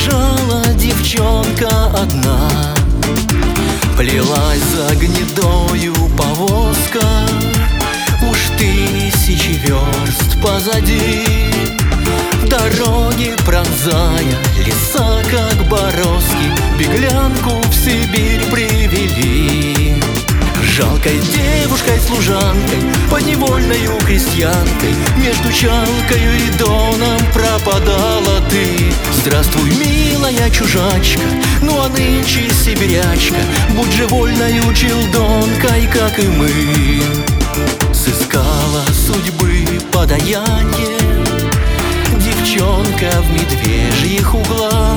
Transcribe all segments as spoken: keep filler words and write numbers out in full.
Бежала девчонка одна, плелась за гнедою повозка. Уж тысячи верст позади, дороги пронзая, леса как бороздки, беглянку в Сибирь привели. Жалкой девушкой-служанкой, подневольною крестьянкой, между Чалкою и Доном пропадала ты. Здравствуй, милая чужачка, ну а нынче сибирячка, будь же вольною челдонкой, как и мы. Сыскала судьбы подаяние девчонка в медвежьих углах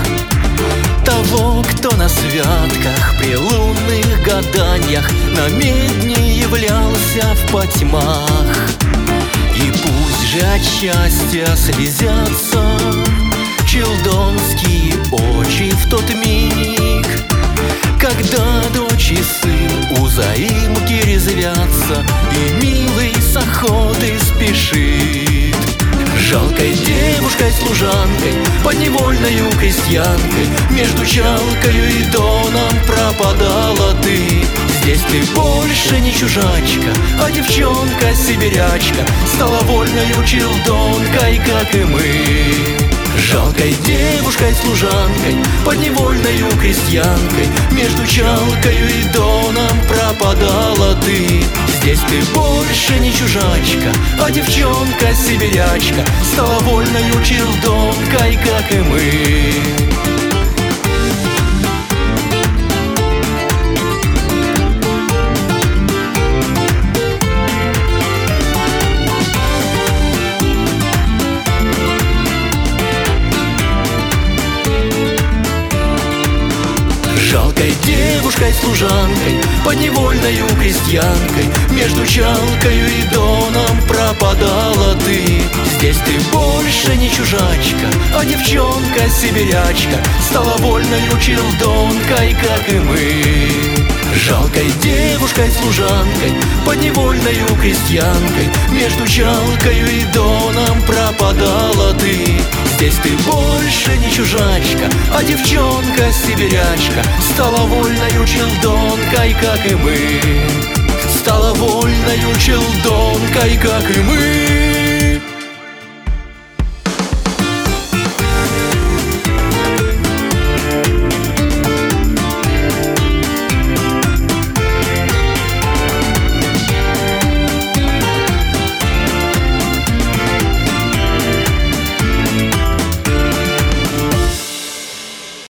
того, кто на святках при лунных гаданьях на медне являлся в потьмах. И пусть же от счастья слезятся челдонские очи в тот миг, когда дочь и сын у заимки резвятся, и милый с охоты спешит. Жалкой девушкой-служанкой, подневольною крестьянкой, между Чалкою и Доном пропадала ты. Здесь ты больше не чужачка, а девчонка-сибирячка, стала вольною челдонкой, как и мы. Жалкой девушкой-служанкой, подневольною крестьянкой, между Чалкою и Доном пропадала ты. Здесь ты больше не чужачка, а девчонка-сибирячка, стала вольною челдонкой, как и мы. Жалкой девушкой-служанкой, подневольною крестьянкой, между Чалкою и Доном пропадала ты. Здесь ты больше не чужачка, а девчонка-сибирячка, стала вольною челдонкой, как и мы. Жалкой девушкой-служанкой, подневольною крестьянкой, между Чалкою и Доном пропадала ты. Здесь ты больше не чужачка, а девчонка-сибирячка, стала вольною челдонкой, как и мы. Стала вольною челдонкой, как и мы.